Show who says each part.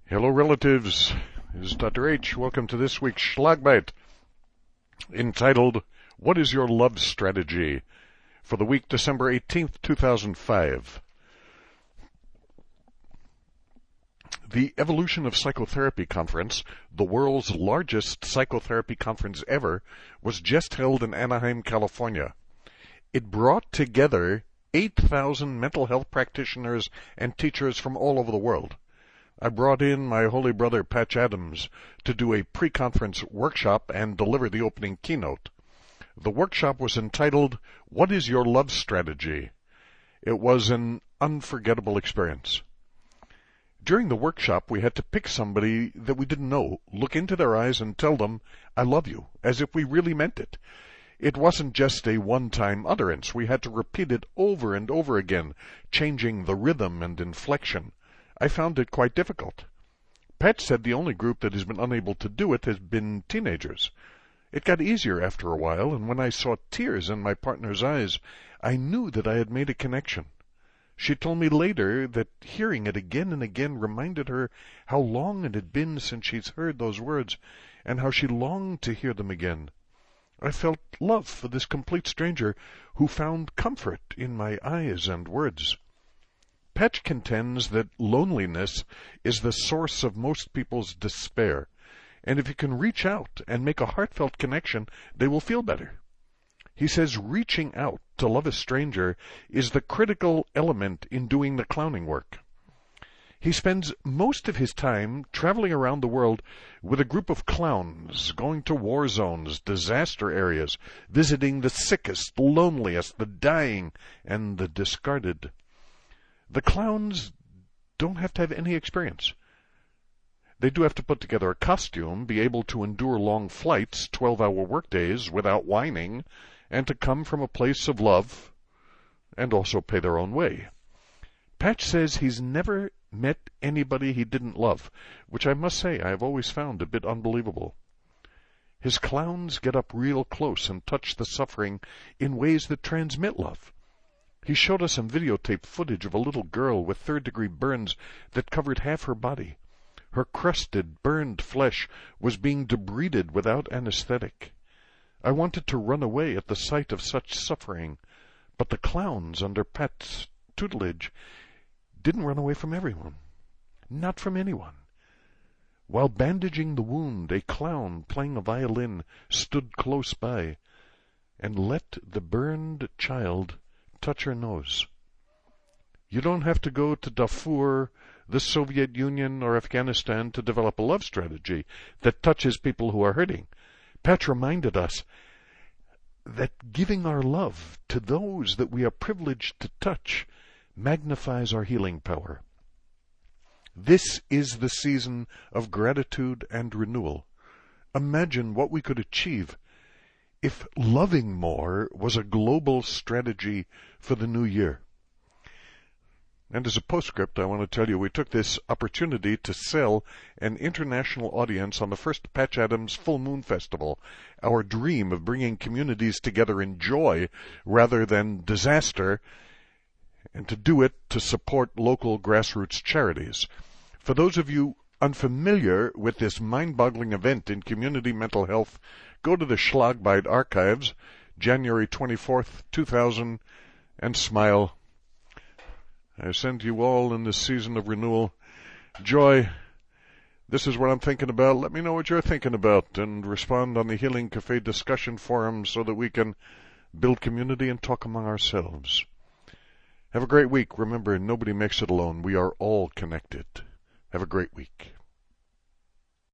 Speaker 1: Hello, relatives. This is Dr. H. Welcome to this week's Schlagbite, entitled, What is Your Love Strategy? For the week December 18th, 2005. The Evolution of Psychotherapy Conference, the world's largest psychotherapy conference ever, was just held in Anaheim, California. It brought together 8,000 mental health practitioners and teachers from all over the world. I brought in my holy brother Patch Adams to do a pre-conference workshop and deliver the opening keynote. The workshop was entitled, What is Your Love Strategy? It was an unforgettable experience. During the workshop, we had to pick somebody that we didn't know, look into their eyes and tell them, I love you, as if we really meant it. It wasn't just a one-time utterance. We had to repeat it over and over again, changing the rhythm and inflection. I found it quite difficult. Pat said the only group that has been unable to do it has been teenagers. It got easier after a while, and when I saw tears in my partner's eyes, I knew that I had made a connection. She told me later that hearing it again and again reminded her how long it had been since she'd heard those words, and how she longed to hear them again. I felt love for this complete stranger who found comfort in my eyes and words. Patch contends that loneliness is the source of most people's despair, and if you can reach out and make a heartfelt connection, they will feel better. He says reaching out to love a stranger is the critical element in doing the clowning work. He spends most of his time traveling around the world with a group of clowns, going to war zones, disaster areas, visiting the sickest, the loneliest, the dying, and the discarded. The clowns don't have to have any experience. They do have to put together a costume, be able to endure long flights, 12-hour workdays without whining, and to come from a place of love, and also pay their own way. Patch says he's never met anybody he didn't love, which I must say I have always found a bit unbelievable. His clowns get up real close and touch the suffering in ways that transmit love. He showed us some videotape footage of a little girl with third-degree burns that covered half her body. Her crusted, burned flesh was being debrided without anesthetic. I wanted to run away at the sight of such suffering, but the clowns under Pat's tutelage didn't run away from everyone. Not from anyone. While bandaging the wound, a clown playing a violin stood close by and let the burned child touch her nose. You don't have to go to Darfur, the Soviet Union, or Afghanistan to develop a love strategy that touches people who are hurting. Patch reminded us that giving our love to those that we are privileged to touch magnifies our healing power. This is the season of gratitude and renewal. Imagine what we could achieve if loving more was a global strategy for the new year. And as a postscript, I want to tell you we took this opportunity to sell an international audience on the first Patch Adams Full Moon Festival, our dream of bringing communities together in joy rather than disaster, and to do it to support local grassroots charities. For those of you unfamiliar with this mind-boggling event in community mental health, go to the Schlagbite archives, January 24th, 2000, and smile. I send you all in this season of renewal joy. This is what I'm thinking about. Let me know what you're thinking about and respond on the Healing Cafe discussion forum so that we can build community and talk among ourselves. Have a great week. Remember, nobody makes it alone. We are all connected. Have a great week.